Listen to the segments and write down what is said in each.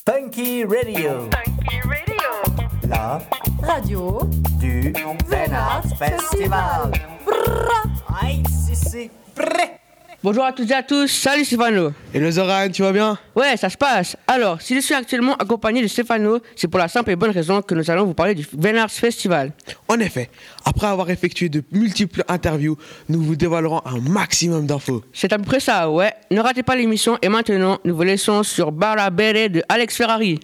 Funky Radio. Funky Radio. La radio du Vénard Festival. Aïe, c'est prêt. Bonjour à toutes et à tous, salut Stéphano. Et le Zoran, tu vas bien? Ouais, ça se passe. Alors, si je suis actuellement accompagné de Stéphano, c'est pour la simple et bonne raison que nous allons vous parler du Vénard Festival. En effet, après avoir effectué de multiples interviews, nous vous dévoilerons un maximum d'infos. C'est à peu près ça, ouais. Ne ratez pas l'émission et maintenant, nous vous laissons sur Bara Bere de Alex Ferrari.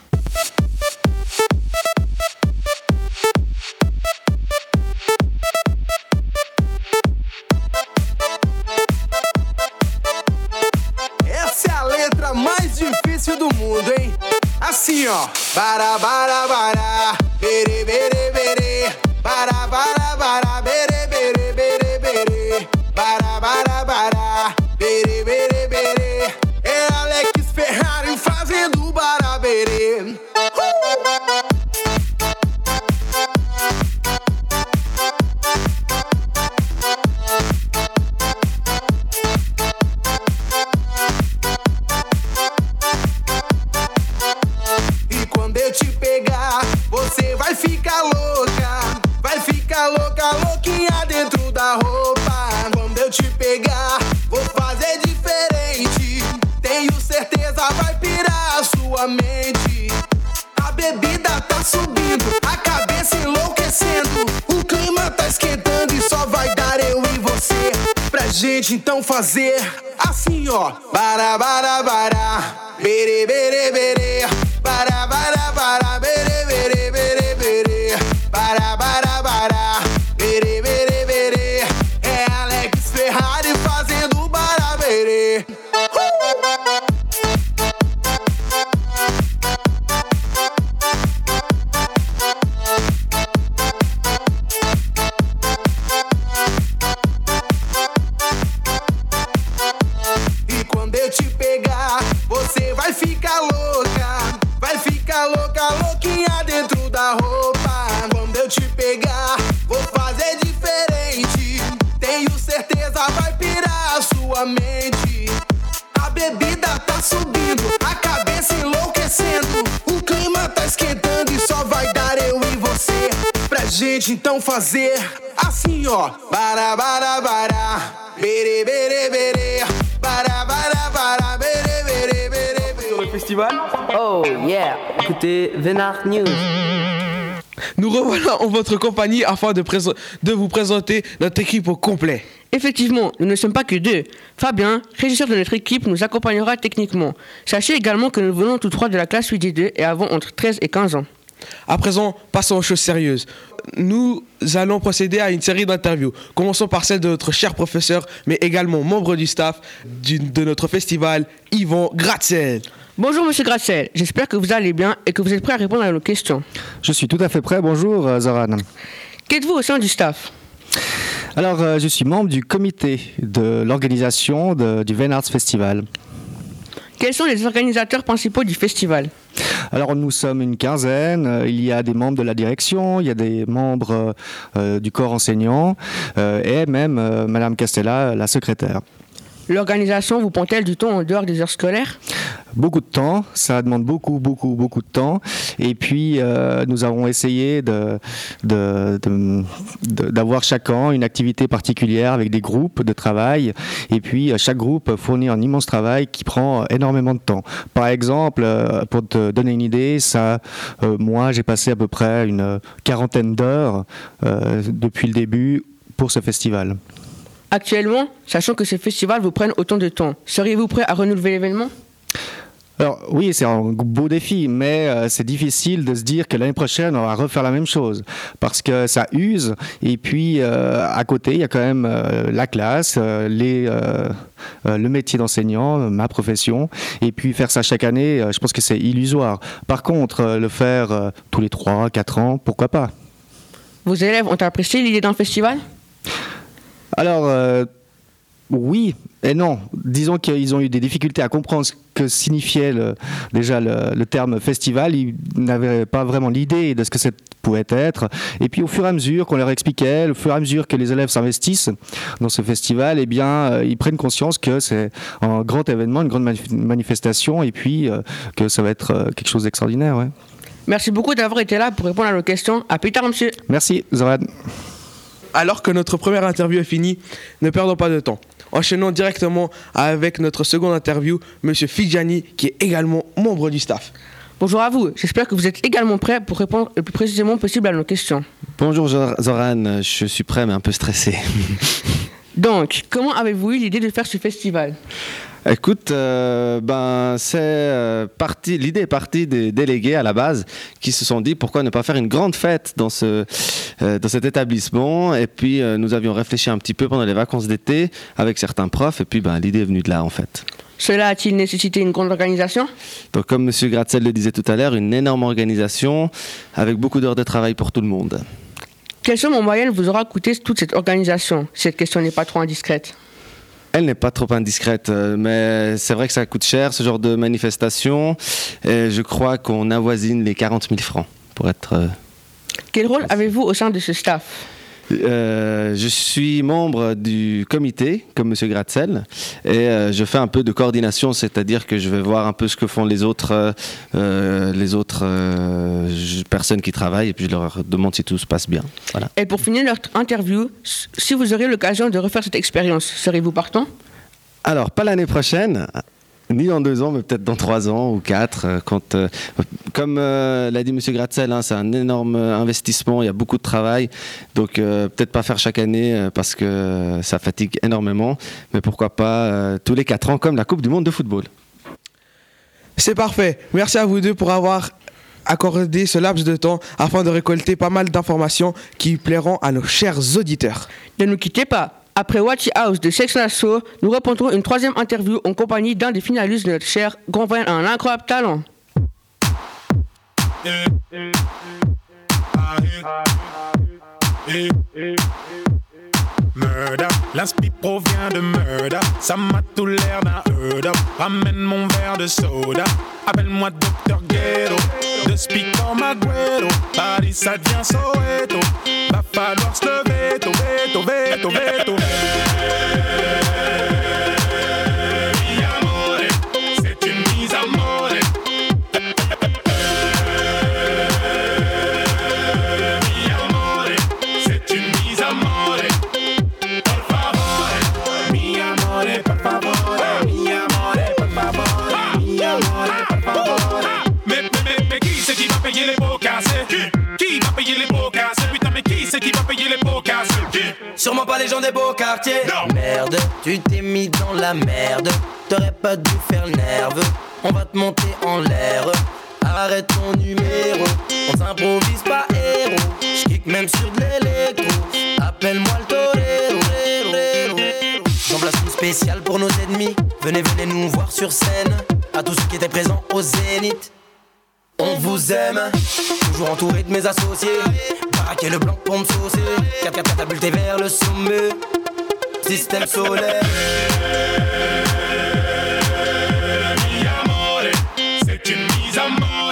Essa é a letra mais difícil do mundo, hein? Assim, ó. Bara, bara, bara. Bere, bere, bere. Bara, bara, bara. Bere, bere, bere, bere. Bara, bara, bara. Bere, bere, bere. É Alex Ferrari fazendo bara, bere. E quando eu te pegar, você vai ficar louca. Vai ficar louca, louquinha dentro da roupa. Quando eu te pegar, vou fazer diferente. Tenho certeza vai pirar a sua mente. A bebida tá subindo, a cabeça enlouquecendo. O clima tá esquentando e só vai dar eu e você. Pra gente então fazer assim, ó. Bara, bara, bara. Bere, bere, bere. Bara, bara, bara. Bere, bere, bere, bere. Bara, bara, bara. Bere, bere, bere. É Alex Ferrari fazendo bara, bere. E quando eu te pegar, você vai ficar louca. Vai ficar louca, louquinha dentro da roupa. Quando eu te pegar, vou fazer diferente. Tenho certeza vai pirar a sua mente. A bebida tá subindo, a cabeça enlouquecendo. O clima tá esquentando e só vai dar eu e você. Pra gente então fazer assim, ó. Bara, bara, bara. Bere, bere, bere. Bara, bara, bara. Bere, bere, bere, bere. Le festival, Oh yeah, écoutez Vénard News. nous revoilà en votre compagnie afin de vous présenter notre équipe au complet. Effectivement, nous ne sommes pas que deux. Fabien, régisseur de notre équipe, nous accompagnera techniquement. Sachez également que nous venons tous trois de la classe 8D2 et avons entre 13 et 15 ans. À présent, passons aux choses sérieuses. Nous allons procéder à une série d'interviews. Commençons par celle de notre cher professeur, mais également membre du staff de notre festival, Yvon Gratzel. Bonjour Monsieur Gracel, j'espère que vous allez bien et que vous êtes prêt à répondre à nos questions. Je suis tout à fait prêt. Bonjour Zoran. Qu'êtes-vous au sein du staff? Alors, je suis membre du comité de l'organisation du Vénard Festival. Quels sont les organisateurs principaux du festival? Alors, nous sommes une quinzaine. Il y a des membres de la direction, il y a des membres du corps enseignant et même Madame Castella, la secrétaire. L'organisation vous prend-elle du temps en dehors des heures scolaires? Beaucoup de temps, ça demande beaucoup de temps. Et puis, nous avons essayé d'avoir chacun une activité particulière avec des groupes de travail. Et puis, chaque groupe fournit un immense travail qui prend énormément de temps. Par exemple, pour te donner une idée, moi, j'ai passé à peu près une quarantaine d'heures depuis le début pour ce festival. Actuellement, sachant que ces festivals vous prennent autant de temps, seriez-vous prêt à renouveler l'événement? Alors oui, c'est un beau défi, mais c'est difficile de se dire que l'année prochaine, on va refaire la même chose, parce que ça use, et puis à côté, il y a quand même la classe, le métier d'enseignant, ma profession, et puis faire ça chaque année, je pense que c'est illusoire. Par contre, le faire tous les 3-4 ans, pourquoi pas? Vos élèves ont apprécié l'idée d'un festival? Alors, Oui et non. Disons qu'ils ont eu des difficultés à comprendre ce que signifiait déjà le terme festival. Ils n'avaient pas vraiment l'idée de ce que ça pouvait être. Et puis au fur et à mesure qu'on leur expliquait, au fur et à mesure que les élèves s'investissent dans ce festival, eh bien, ils prennent conscience que c'est un grand événement, une grande manifestation, et puis que ça va être quelque chose d'extraordinaire. Ouais. Merci beaucoup d'avoir été là pour répondre à nos questions. À plus tard, monsieur. Merci, Zoran. Alors que notre première interview est finie, ne perdons pas de temps. Enchaînons directement avec notre seconde interview, Monsieur Fidjani, qui est également membre du staff. Bonjour à vous, j'espère que vous êtes également prêts pour répondre le plus précisément possible à nos questions. Bonjour Zoran, je suis prêt mais un peu stressé. Donc, comment avez-vous eu l'idée de faire ce festival ? Écoute, l'idée est partie des délégués à la base qui se sont dit pourquoi ne pas faire une grande fête dans cet établissement. Et puis nous avions réfléchi un petit peu pendant les vacances d'été avec certains profs et puis l'idée est venue de là en fait. Cela a-t-il nécessité une grande organisation ? Donc comme M. Gratzel le disait tout à l'heure, une énorme organisation avec beaucoup d'heures de travail pour tout le monde. Quelle somme en moyenne vous aura coûté toute cette organisation ? Cette question n'est pas trop indiscrète. Elle n'est pas trop indiscrète, mais c'est vrai que ça coûte cher, ce genre de manifestation. Et je crois qu'on avoisine les 40 000 francs pour être... Quel rôle avez-vous au sein de ce staff ? Je suis membre du comité, comme M. Gratzel, et je fais un peu de coordination, c'est-à-dire que je vais voir un peu ce que font les autres personnes qui travaillent, et puis je leur demande si tout se passe bien. Voilà. Et pour finir notre interview, si vous auriez l'occasion de refaire cette expérience, seriez-vous partant ? Alors, pas l'année prochaine, ni dans 2 ans, mais peut-être dans 3 ans ou 4. Comme l'a dit M. Gratzel, c'est un énorme investissement, il y a beaucoup de travail. Donc peut-être pas faire chaque année parce que ça fatigue énormément. Mais pourquoi pas tous les 4 ans, comme la Coupe du Monde de football. C'est parfait. Merci à vous deux pour avoir accordé ce laps de temps afin de récolter pas mal d'informations qui plairont à nos chers auditeurs. Ne nous quittez pas. Après Watchy House de Sex Lasso, nous reprendrons une 3e interview en compagnie d'un des finalistes de notre cher Grand Voyant à un incroyable talent. Murder, l'inspi provient de murder. Ça m'a tout l'air d'un heard up. Ramène mon verre de soda. Appelle-moi Dr. Ghetto. De speak comme Agüero. Paris ça devient Soweto. Va falloir se lever, veto, veto, veto. Mi amore, c'est une mise à mort. Mi amore, c'est une mise à mort. Por favore, mi amore, por favore. Mi amore, por favore. Mi amore, por favore. Mais qui c'est qui va payer les pots cassés? Qui va payer les pots cassés? Putain, mais qui c'est qui va payer les pots cassés? Sûrement pas les gens des beaux quartiers. Non. Merde, tu t'es mis dans la merde. T'aurais pas dû faire nerveux. On va te monter en l'air. Arrête ton numéro. On s'improvise pas héros. J'kick même sur de l'électro. Appelle-moi le torero. J'en place une spéciale pour nos ennemis. Venez nous voir sur scène. À tous ceux qui étaient présents au Zénith. On vous aime, toujours entouré de mes associés. Baraquer le blanc pour me saucer. Catapulté vers le sommet. Système solaire. Mi amore, c'est une mise à mort.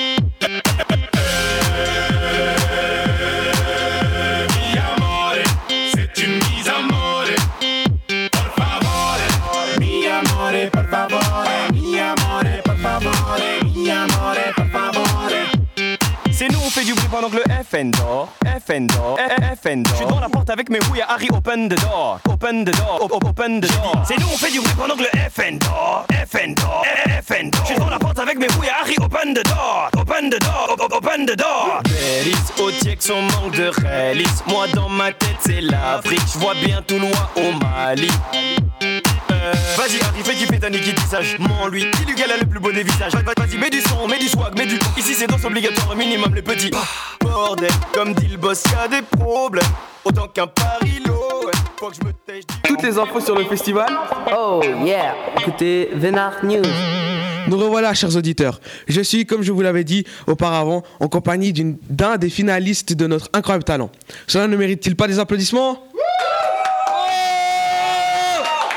Mi amore, c'est une mise à mort. Por favore, mi amore, por favore. Mi amore, por favore. Mi amore, por favore. C'est nous, on fait du bruit pendant que le FN dort. FN dort, FN dort. Je suis devant la porte avec mes rouilles à Harry, open the door. Open the door, open the door. C'est nous, on fait du bruit pendant que le FN dort. FN dort, FN dort. Je suis devant la porte avec mes rouilles à Harry, open the door. Open the door, open the door. Bélis, au tiek, son manque de réalisme. Moi dans ma tête, c'est l'Afrique. Je vois bien tout loin au Mali. Vas-y Harry, fais kiffer ta Niki Tissage. Lui, dis lui qu'elle a le plus beau des visages. Vas-y, mets du son, mets du swag, mets du... Ici c'est danse obligatoire, minimum les petits. Bordel, comme dit le boss, y'a des problèmes. Autant qu'un parilo, faut que je me tèche. Toutes les infos sur le festival. Oh yeah, écoutez Vénard News. Nous revoilà, chers auditeurs. Je suis, comme je vous l'avais dit auparavant, en compagnie d'un des finalistes de notre incroyable talent. Cela ne mérite-t-il pas des applaudissements?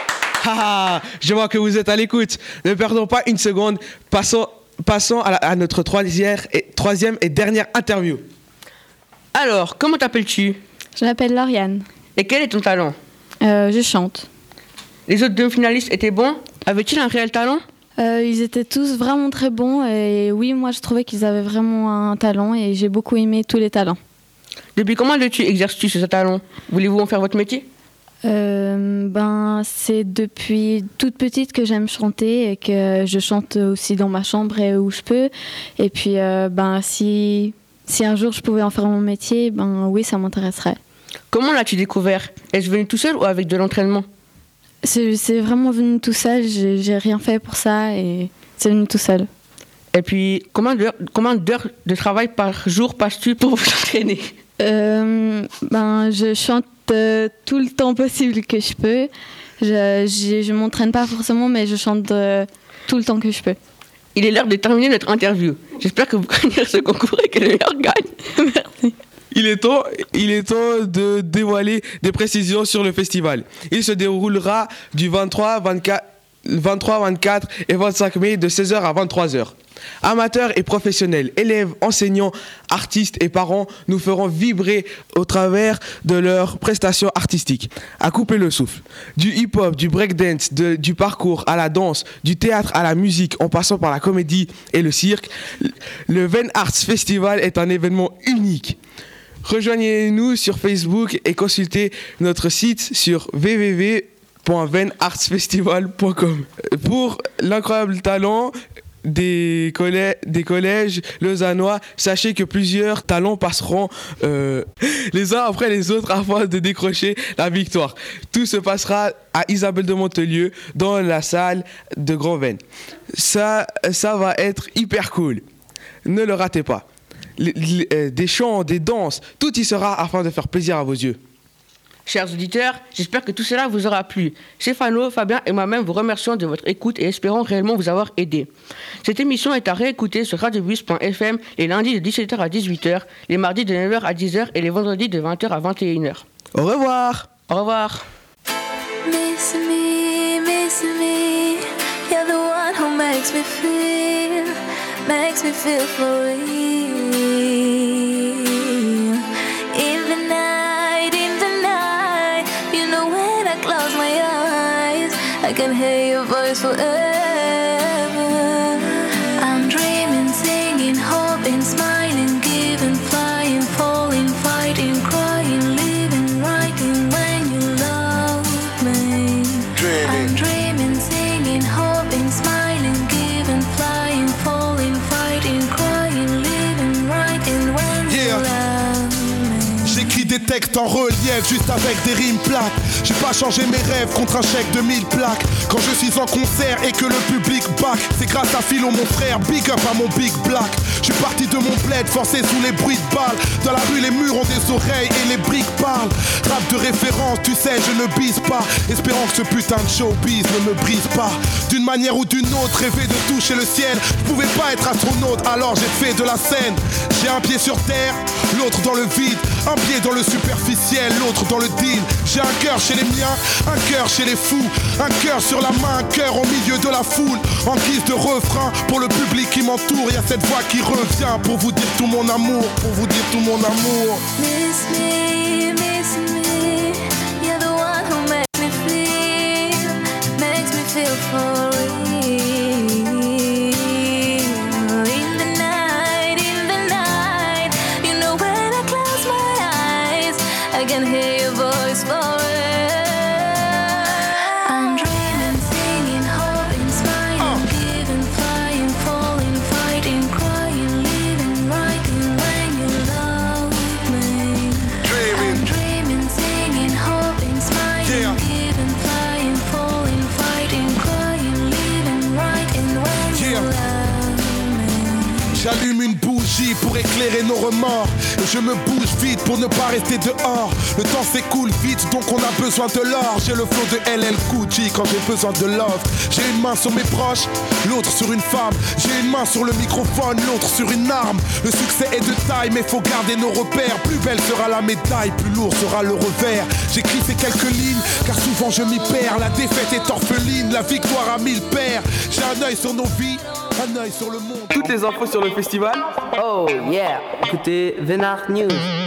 Je vois que vous êtes à l'écoute. Ne perdons pas une seconde. Passons à notre troisième et dernière interview. Alors, comment t'appelles-tu? Je m'appelle Lauriane. Et quel est ton talent? Je chante. Les autres deux finalistes étaient bons? Avaient-ils un réel talent? Ils étaient tous vraiment très bons et oui, moi je trouvais qu'ils avaient vraiment un talent et j'ai beaucoup aimé tous les talents. Depuis combien de temps exerces-tu ce talent? Voulez-vous en faire votre métier? C'est depuis toute petite que j'aime chanter et que je chante aussi dans ma chambre et où je peux. Et puis, si un jour je pouvais en faire mon métier, oui, ça m'intéresserait. Comment l'as-tu découvert? Est-ce venu tout seul ou avec de l'entraînement? C'est vraiment venu tout seul, j'ai rien fait pour ça et c'est venu tout seul. Et puis, combien d'heures de travail par jour passes-tu pour vous entraîner? Je chante tout le temps possible que je peux. Je m'entraîne pas forcément, mais je chante tout le temps que je peux. Il est l'heure de terminer notre interview. J'espère que vous gagnez ce concours et que le meilleur gagne. Merci. Il est temps de dévoiler des précisions sur le festival. Il se déroulera du 23, 24 et 25 mai de 16h à 23h. Amateurs et professionnels, élèves, enseignants, artistes et parents nous feront vibrer au travers de leurs prestations artistiques. À couper le souffle. Du hip-hop, du breakdance, du parcours à la danse, du théâtre à la musique, en passant par la comédie et le cirque, le Ven Arts Festival est un événement unique. Rejoignez-nous sur Facebook et consultez notre site sur www.venartsfestival.com. Pour l'incroyable talent des collèges lausannois, sachez que plusieurs talents passeront les uns après les autres afin de décrocher la victoire. Tout se passera à Isabelle de Montelieu dans la salle de Grand Ven. Ça va être hyper cool. Ne le ratez pas. Des chants, des danses, tout y sera afin de faire plaisir à vos yeux. Chers auditeurs, j'espère que tout cela vous aura plu. Stéphano, Fabien et moi-même vous remercions de votre écoute et espérons réellement vous avoir aidé. Cette émission est à réécouter sur radiobus.fm les lundis de 17h à 18h, les mardis de 9h à 10h et les vendredis de 20h à 21h. Au revoir. Au revoir. Miss me, you're the one who makes me feel for real. In the night, you know when I close my eyes, I can hear your voice forever. I'm dreaming, singing, hoping, smiling, giving, flying, falling, fighting, crying, living, writing when you love me. I'm dreaming, singing, hoping, smiling, giving, flying, falling, fighting, crying, living, writing when you love me. J'écris des textes en relief juste avec des rimes plates. J'ai pas changé mes rêves contre un chèque de 1000 plaques. Quand je suis en concert et que le public back, c'est grâce à Philo mon frère, big up à mon big black. Je suis parti de mon bled, forcé sous les bruits de balles. Dans la rue les murs ont des oreilles et les briques parlent. Rap de référence, tu sais je ne bise pas. Espérant que ce putain de showbiz ne me brise pas. D'une manière ou d'une autre, rêver de toucher le ciel. Je pouvais pas être astronaute, alors j'ai fait de la scène. J'ai un pied sur terre, l'autre dans le vide. Un pied dans le superficiel, l'autre dans le deal. J'ai un cœur chez les miens, un cœur chez les fous. Un cœur sur la main, un cœur au milieu de la foule. En guise de refrain, pour le public qui m'entoure, y a cette voix qui revient pour vous dire tout mon amour, pour vous dire tout mon amour. Miss me, you're the one who makes me feel for real. In the night, you know when I close my eyes, I can hear your voice forever. I'm dreaming, singing, hoping, smiling, giving, flying, falling, fighting, crying, living, writing when you love me. I'm dreaming, singing, J'allume une bougie pour éclairer nos remords. Et je me bouge vite pour ne pas rester dehors. Le temps s'écoule vite, donc on a besoin de l'or. J'ai le flow de LL Cool J quand j'ai besoin de love. J'ai une main sur mes proches, l'autre sur une femme. J'ai une main sur le microphone, l'autre sur une arme. Le succès est de taille, mais faut garder nos repères. Plus belle sera la médaille, plus lourd sera le revers. J'écris ces quelques lignes, car souvent je m'y perds. La défaite est orpheline, la victoire a 1000 paires. J'ai un œil sur nos vies, un œil sur le monde. Toutes les infos sur le festival? Oh yeah, écoutez Vénard News.